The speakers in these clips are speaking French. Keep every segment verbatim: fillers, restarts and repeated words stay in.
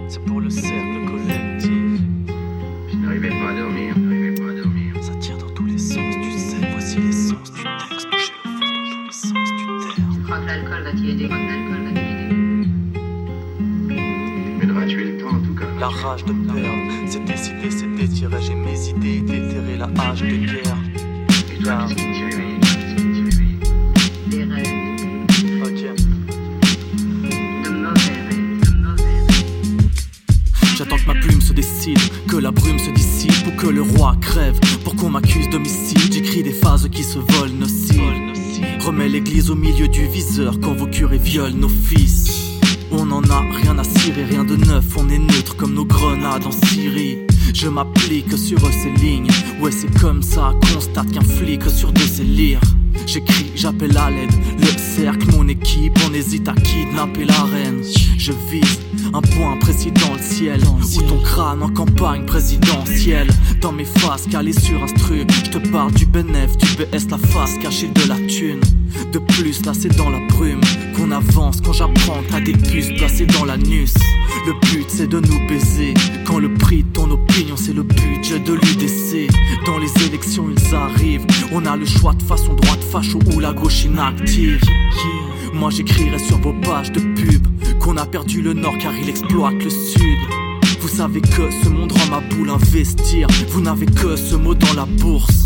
c'est pour le cercle collectif. Je n'arrivais pas à dormir, je n'arrivais pas à dormir. Ça tire dans tous les sens, tu sais, voici l'essence du texte. Toucher le fond dans tous les sens du terme. Je crois que l'alcool va t'y aider, je crois que l'alcool va t'y aider. Mais devrait tuer le temps en tout cas. La rage de perdre, c'est décidé, c'est d'étirer. J'ai mes idées, déterrer la hache de guerre. Et toi, qu'est-ce qui t'y réveille? Des rêves, Ok. de mauvais rêves, de mauvais rêves. J'attends que ma plume se décide, que la brume se dissipe ou que le roi crève. Pour qu'on m'accuse d'homicide, j'écris des phases qui se volent nocives. Remets l'église au milieu du viseur quand vos curés violent nos fils. On en a rien à cirer, rien de neuf, on est neutre comme nos grenades en Syrie. Je m'applique sur eux ces lignes, ouais c'est comme ça, constate qu'un flic sur deux c'est lire. J'écris, j'appelle à l'aide, le cercle, mon équipe, on hésite à kidnapper la reine. Je vise un point précis dans le ciel, ou ton crâne en campagne présidentielle. Dans mes faces calées sur instru, je te parle du bénéf, du B S, la face cachée de la thune. De plus, là c'est dans la brume qu'on avance quand j'apprends que t'as des puces placées dans l'anus. Le but c'est de nous baiser, quand le prix de ton opinion c'est le budget de l'U D C. Dans les élections ils arrivent, on a le choix de façon droite facho ou la gauche inactive. Moi j'écrirai sur vos pages de pub qu'on a perdu le nord car il exploite le sud. Vous savez que ce monde rend ma boule investir, vous n'avez que ce mot dans la bourse.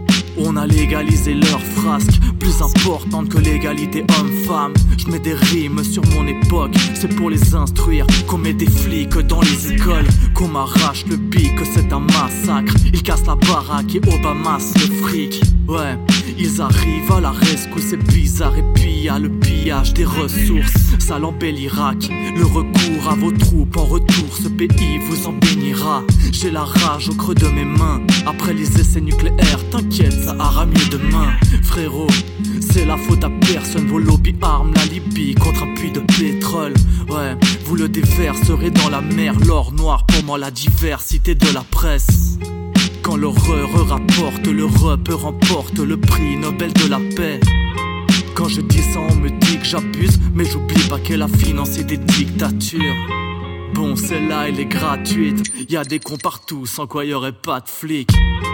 On a légalisé leur frasque, plus importante que l'égalité homme-femme. Je mets des rimes sur mon époque, c'est pour les instruire. Qu'on met des flics dans les écoles, qu'on m'arrache le bic, que c'est un massacre. Ils cassent la baraque et Obama le fric. Ouais, ils arrivent à la rescousse, c'est bizarre. Et puis y a le pillage des ressources, ça l'embellit l'Irak. Le recours à vos troupes en retour, ce pays vous en bénira. J'ai la rage au creux de mes mains, après les essais nucléaires, t'inquiète, ça ira mieux demain. Frérot, c'est la faute à personne, vos lobbies arment la Libye contre un puits de pétrole. Ouais, vous le déverserez dans la mer, l'or noir pour moi la diversité de la presse. Quand l'horreur rapporte, l'Europe remporte le prix Nobel de la paix. Quand je dis ça on me dit que j'abuse, mais j'oublie pas qu'elle a financé des dictatures. Bon, celle-là elle est gratuite, y'a des cons partout, sans quoi y'aurait pas de flics.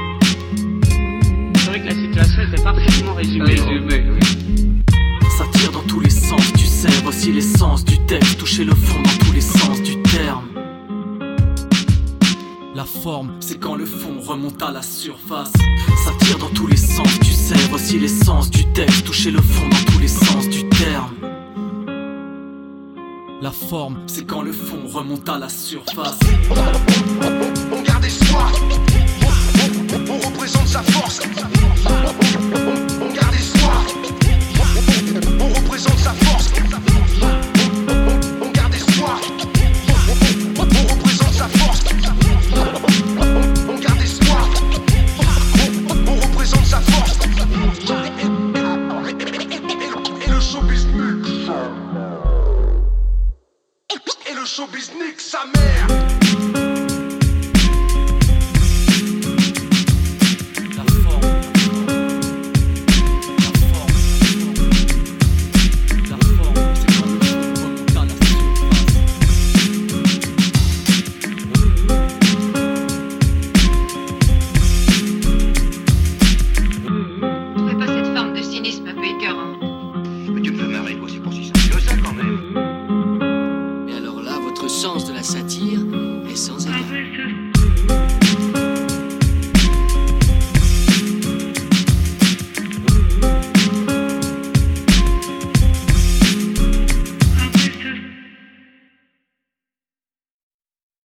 C'est vrai que la situation était parfaitement résumée. Résumé, oui. Ça tire dans tous les sens, tu sais, voici l'essence du texte. Toucher le fond dans tous les sens du terme. La forme, c'est quand le fond remonte à la surface. Ça tire dans tous les sens, tu sais, voici l'essence du texte. Toucher le fond dans tous les sens du terme. La forme, c'est quand le fond remonte à la surface. On garde espoir, on représente sa force. On garde espoir, on représente sa force. On garde espoir, on représente sa force. On garde espoir, on représente sa force. Et le showbiz nique. Et le showbiz nique sa mère.